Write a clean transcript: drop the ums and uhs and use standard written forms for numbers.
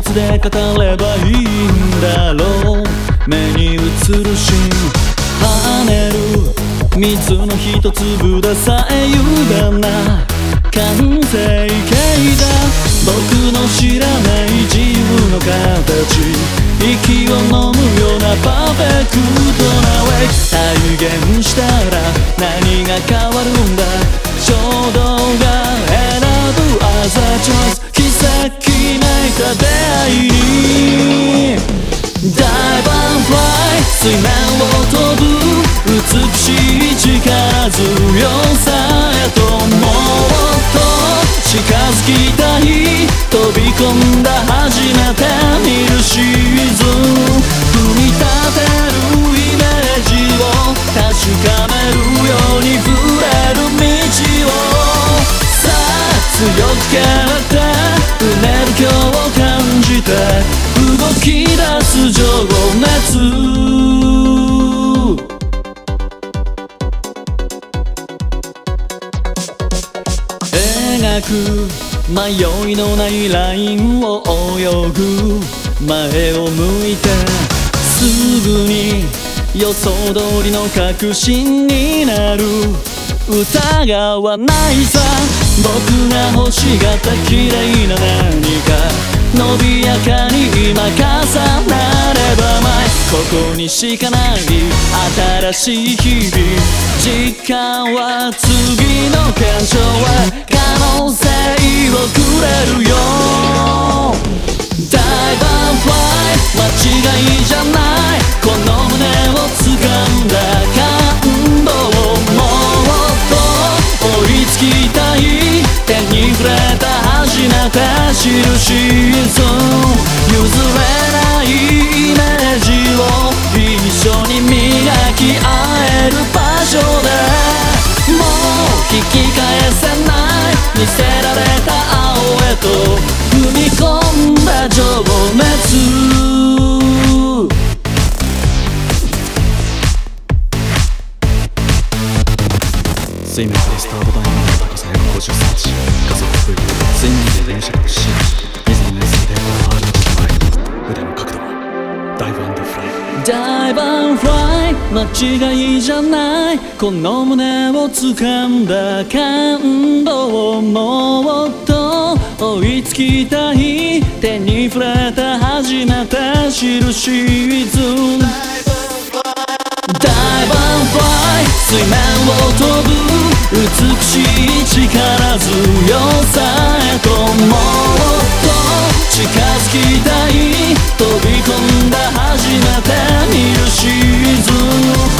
つで語ればいいんだろう。目に映るシーン跳ねる水の一粒でさえ歪んだ完成形だ。僕の知らない自由の形、息を飲むようなパーフェクトなウェイ。体現したら何が変わるんだ。衝動が選ぶ朝チョイス、奇跡めいた出会いにダイバーフライ、水面を飛ぶ美しい力強さへともっと近づきたい。飛び込んだ初めて見るシーズン、組み立てるイメージを確かめるように触れる道をさあ強く蹴ってうねる今日を感じて動き出す情熱。描く迷いのないラインを泳ぐ前を向いてすぐに予想通りの確信になる。疑わないさ僕が欲しがった綺麗な何か伸びやかに今重なれば前ここにしかない新しい日々。時間は次の検証へ可能性をくれるよ。ダイバーフライ間違いじゃない。この胸を掴んだ感動をもっと追いつきたい。手に触れた初めて知るシーズン、譲れないイメージを一緒に磨き合える場所でもう引き返せない見せられた青へと踏み込んだ情熱。水面からスタート台までの高さ約50センチ、加速不意、水面で電車が不思議、水の熱水抵抗のある前、腕の角度、ダイブ&フライ。ダイブ&フライ間違いじゃない。この胸を掴んだ感動をもっと追いつきたい。手に触れた初めて知るシーズン、ダイバーフライ水面を飛ぶ美しい力強さへともっと近づきたい。飛び込んだ初めて見るシーズン、